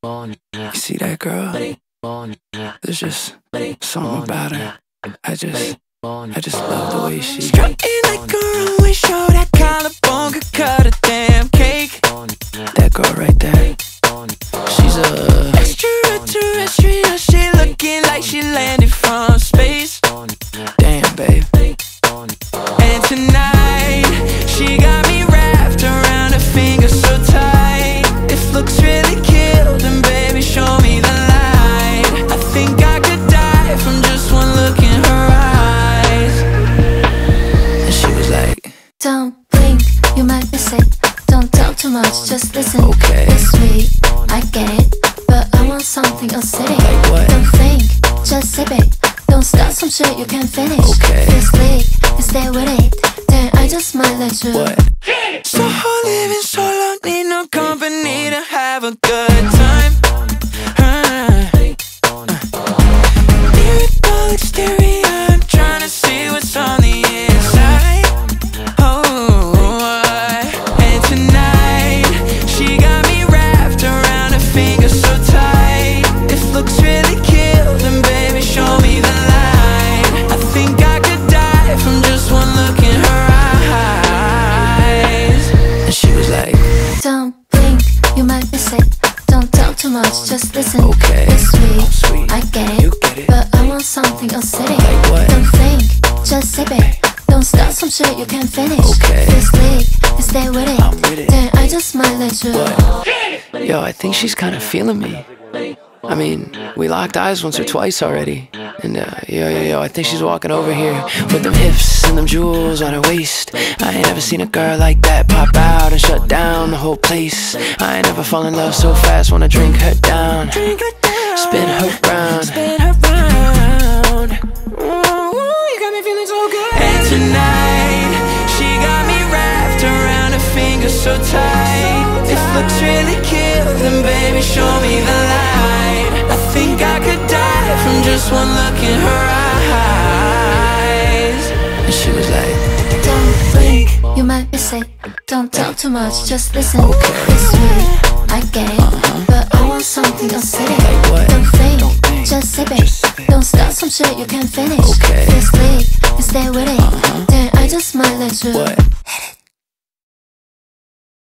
You see that girl? There's just something about her. I just love the way she strutting like a runway show. That collarbone could cut a damn cake. That girl right there, she's a extraterrestrial. She looking like she landed from space. Damn, babe. And tonight she got me wrapped around her finger so tight. If looks really killed, then baby show me the light. I think I could die from just one look in her eyes. And she was like, don't blink, you might miss it. Don't talk too much, just listen. Okay. It's sweet, I get it, but I want something acidic. Like what? Don't think, just sip it. Don't start some shit you can't finish. Okay. Feel slick, you stay with it. Then I just might let you. what? So hard living solo, need no company to have a good time. Lyrical exterior, I'm trying to see what's on the inside. And tonight she got me wrapped around her finger so tight. If looks really kill, then baby show me the light. I think I could die from just one look in her eyes. And she was like, Don't blink, you might miss it. Don't talk too much, just listen. Okay. It's sweet, sweet. I get it, You get it. but I want something acidic. Like what? Don't think, just sip it. Don't start some shit you can't finish. Okay. Feel slick, you stay with it. I'm with it. Then I just might let you. what? Yo, I think she's kind of feeling me. I mean, we locked eyes once or twice already. And yo, I think she's walking over here with them hips and them jewels on her waist. I ain't never seen a girl like that pop out and shut down the whole place. I ain't never fall in love so fast, wanna drink her down, spin her round. Ooh, you got me feeling so good. And tonight she got me wrapped around her finger so tight. If looks really kill, then baby show me the light. I think I could die from just one look in her eyes. And she was like, Don't blink, you might miss it. Don't talk too much, just listen. Okay. It's sweet, I get it, but I want something acidic. Like what? Don't think, Don't think, just sip just sip it. it. Don't start some shit you can't finish. Okay. Feel slick, you stay with it. Then I just might let you. what?